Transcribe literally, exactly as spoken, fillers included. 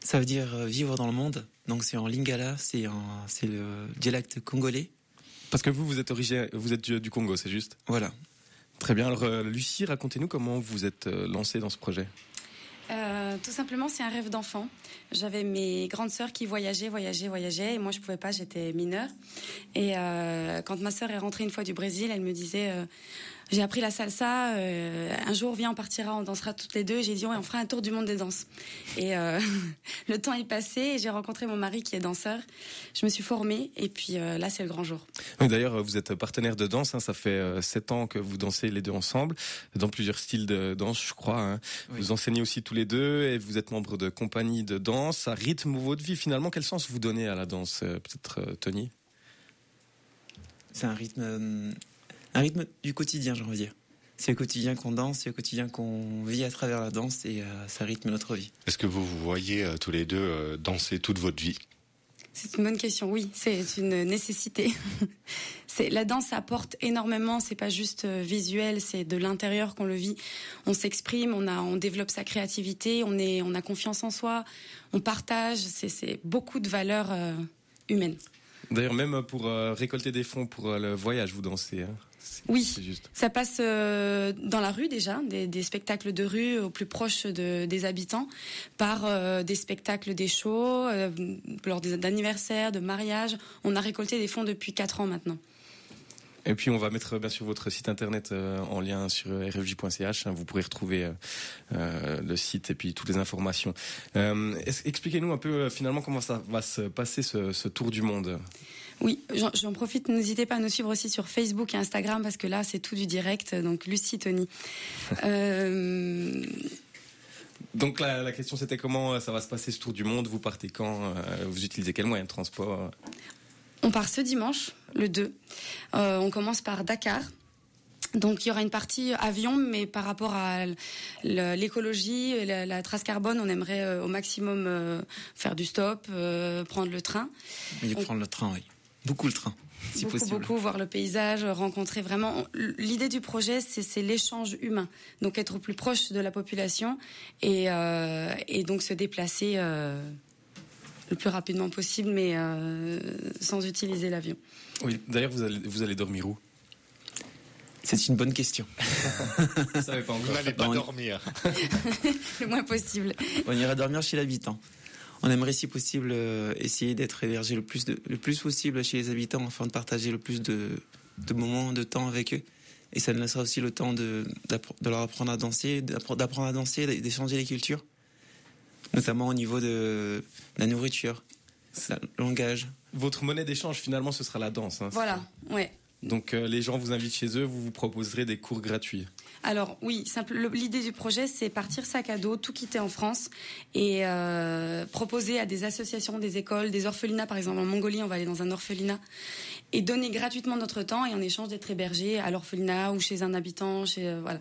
Ça veut dire euh, vivre dans le monde. Donc c'est en lingala, c'est un, c'est le dialecte congolais. Parce que vous, vous êtes originaire, vous êtes du, du Congo, c'est juste? Voilà. Très bien. Alors, euh, Lucie, racontez-nous comment vous êtes euh, lancée dans ce projet. Euh, tout simplement, c'est un rêve d'enfant. J'avais mes grandes sœurs qui voyageaient, voyageaient, voyageaient, et moi je pouvais pas, j'étais mineure. Et euh, quand ma sœur est rentrée une fois du Brésil, elle me disait euh, j'ai appris la salsa, euh, un jour viens on partira, on dansera toutes les deux. Et j'ai dit ouais, on fera un tour du monde des danses. Et euh, le temps est passé et j'ai rencontré mon mari qui est danseur. Je me suis formée et puis euh, là c'est le grand jour. Oui, d'ailleurs, vous êtes partenaire de danse, hein, ça fait euh, sept ans que vous dansez les deux ensemble, dans plusieurs styles de danse, je crois. Hein. Oui. Vous enseignez aussi tous les deux et vous êtes membre de compagnie de danse. Ça rythme votre vie finalement. Quel sens vous donnez à la danse, euh, peut-être euh, Tony? C'est un rythme, euh, un rythme du quotidien, j'ai envie de dire. C'est au quotidien qu'on danse, c'est au quotidien qu'on vit à travers la danse et euh, ça rythme notre vie. Est-ce que vous vous voyez euh, tous les deux euh, danser toute votre vie? C'est une bonne question, oui, c'est une nécessité. C'est, la danse apporte énormément, c'est pas juste visuel, c'est de l'intérieur qu'on le vit. On s'exprime, on, a, on développe sa créativité, on, est, on a confiance en soi, on partage, c'est, c'est beaucoup de valeurs euh, humaines. D'ailleurs, même pour euh, récolter des fonds pour euh, le voyage, vous dansez, hein? C'est, oui, c'est juste. Ça passe euh, dans la rue déjà, des, des spectacles de rue au plus proche de, des habitants, par euh, des spectacles, des shows, euh, lors des, d'anniversaires, de mariages. On a récolté des fonds depuis quatre ans maintenant. Et puis on va mettre bien sûr votre site internet euh, en lien sur r f j point c h. Hein, vous pourrez retrouver euh, euh, le site et puis toutes les informations. Euh, expliquez-nous un peu euh, finalement comment ça va se passer ce, ce tour du monde. Oui, j'en, j'en profite, n'hésitez pas à nous suivre aussi sur Facebook et Instagram parce que là c'est tout du direct, donc Lucie, Tony. euh... Donc la, la question c'était comment ça va se passer ce tour du monde, vous partez quand, euh, vous utilisez quel moyen de transport? On part ce dimanche, le deux. Euh, on commence par Dakar. Donc il y aura une partie avion, mais par rapport à l'écologie, la, la trace carbone, on aimerait euh, au maximum euh, faire du stop, euh, prendre le train. Oui, on... prendre le train, oui. Beaucoup le train, si beaucoup, possible. Beaucoup, voir le paysage, rencontrer vraiment... L'idée du projet, c'est, c'est l'échange humain. Donc être au plus proche de la population et, euh, et donc se déplacer... Euh, le plus rapidement possible, mais euh, sans utiliser l'avion. Oui, d'ailleurs, vous allez, vous allez dormir où? C'est une bonne question. Vous savez pas encore. Vous n'allez pas on... dormir. Le moins possible. On ira dormir chez l'habitant. On aimerait, si possible, euh, essayer d'être hébergé le plus, de, le plus possible chez les habitants, afin de partager le plus de, de moments, de temps avec eux. Et ça nous laissera aussi le temps de, de leur apprendre à danser, d'apprendre à danser, d'échanger les cultures. Notamment au niveau de la nourriture, le langage. Votre monnaie d'échange, finalement, ce sera la danse. Hein, voilà, ouais. Donc euh, les gens vous invitent chez eux, vous vous proposerez des cours gratuits. Alors oui, simple, le, l'idée du projet, c'est partir sac à dos, tout quitter en France et euh, proposer à des associations, des écoles, des orphelinats, par exemple en Mongolie, on va aller dans un orphelinat et donner gratuitement notre temps et en échange d'être hébergé à l'orphelinat ou chez un habitant, chez euh, voilà.